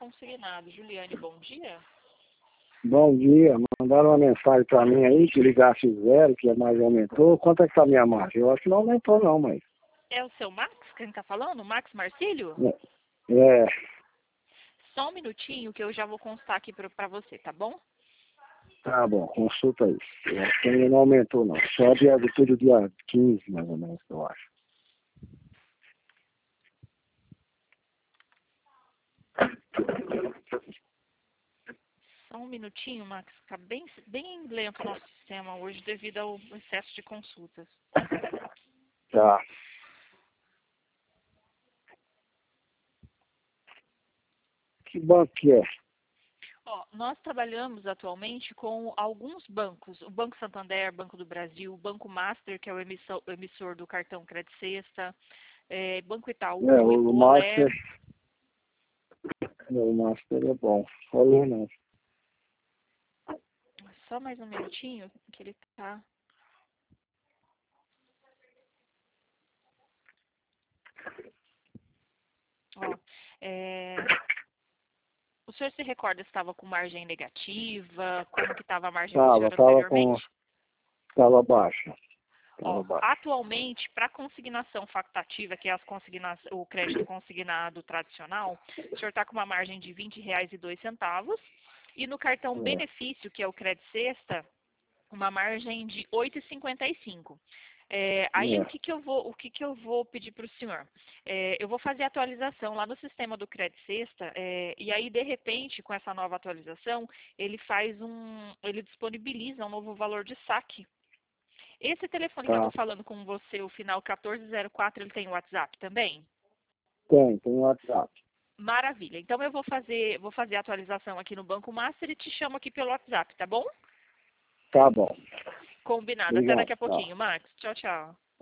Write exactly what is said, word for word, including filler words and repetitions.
consignado. Juliane, bom dia. Bom dia, mandaram uma mensagem para mim aí que ligasse zero, que a margem aumentou. Quanto é que tá a minha margem? Eu acho que não aumentou não, mas... É o seu Max que a gente tá falando? Max Marcílio? É, é, Só um minutinho que eu já vou constar aqui para você, tá bom? tá bom, consulta aí. Eu acho que ainda não aumentou não, só dia, tudo dia quinze mais ou menos, eu acho. Só um minutinho, Max. Tá bem, bem lento o nosso sistema hoje devido ao excesso de consultas. Tá. Que banco que é? Ó, nós trabalhamos atualmente com alguns bancos. O Banco Santander, Banco do Brasil, o Banco Master, que é o emissor, o emissor do cartão Credit Sexta, é, Banco Itaú, É, o, o o Olé. Master, é, o Master é bom. Falou não. Só mais um minutinho que ele tá... Ó, é... O senhor se recorda se estava com margem negativa? Como que estava a margem do Tava, senhor tava com... anteriormente? Tava baixa. Tava Ó, baixa. atualmente, para consignação factativa, que é as consigna... o crédito consignado tradicional, o senhor está com uma margem de vinte reais e dois centavos. E no cartão É, benefício, que é o Credit Sexta, uma margem de oito reais e cinquenta e cinco centavos. É, aí o é, que, que eu vou, o que, que eu vou pedir para o senhor? É, eu vou fazer a atualização lá no sistema do Credit Sexta, é, e aí, de repente, com essa nova atualização, ele faz um. Ele disponibiliza um novo valor de saque. Esse telefone que eu tá. estou falando com você, o final quatorze zero quatro, ele tem WhatsApp também? Tem, tem WhatsApp. Maravilha. Então eu vou fazer, vou fazer a atualização aqui no Banco Master e te chamo aqui pelo WhatsApp, tá bom? Tá bom. Combinado. Até Obrigado, daqui a tchau. pouquinho, Max. Tchau, tchau.